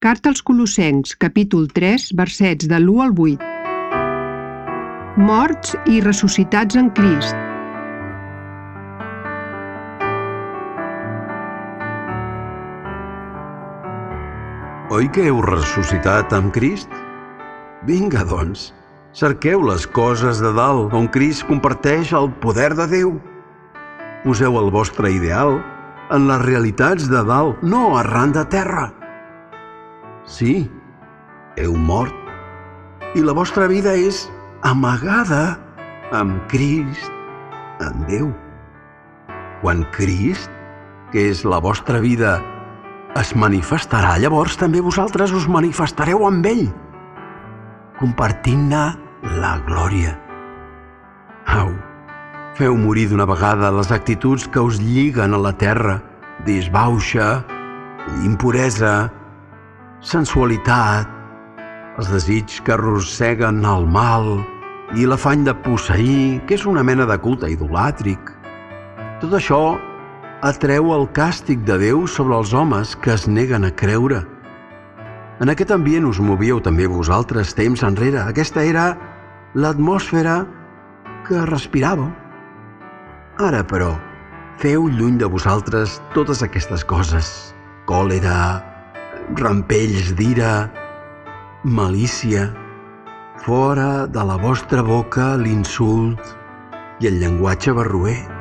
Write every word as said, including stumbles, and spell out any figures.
Carta als Colossencs, capítol tres, versets de l'u al vuit. Morts i ressuscitats en Crist. Oi que heu ressuscitat amb Crist? Vinga, doncs, cerqueu les coses de dalt, on Crist comparteix el poder de Déu. Poseu el vostre ideal en les realitats de dalt, no arran de terra. Sí, heu mort, i la vostra vida és amagada amb Crist, en Déu. Quan Crist, que és la vostra vida, es manifestarà, llavors també vosaltres us manifestareu amb ell, compartint-ne la glòria. Au, feu morir d'una vegada les actituds que us lliguen a la terra, disbauxa, impuresa, sensualitat, els desitjos que arrosseguen el mal i l'afany de posseir, que és una mena de culte idolàtric. Tot això atreu el càstig de Déu sobre els homes que es neguen a creure. En aquest ambient us movíeu també vosaltres temps enrere. Aquesta era l'atmosfera que respiràveu. Ara, però, feu lluny de vosaltres totes aquestes coses: còlera, rampells d'ira, malícia. Fora de la vostra boca l'insult i el llenguatge barroer.